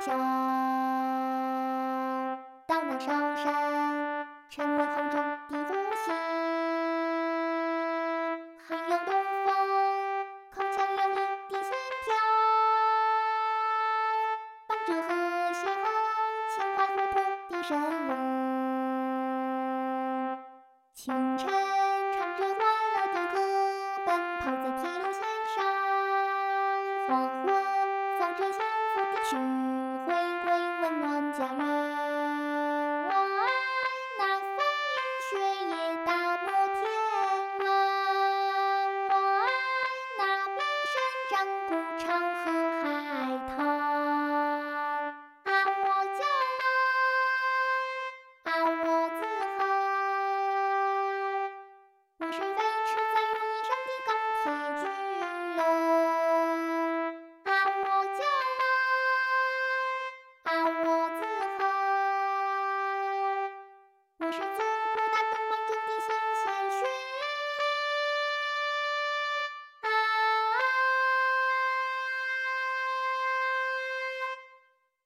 小，到那韶山，成为红中的呼吸。寒冷东风，铿锵有力的心跳，伴着和谐后，轻快活泼的声音。清晨，唱着欢乐的歌，奔跑在铁路线上，黄昏，奏着幸福的曲。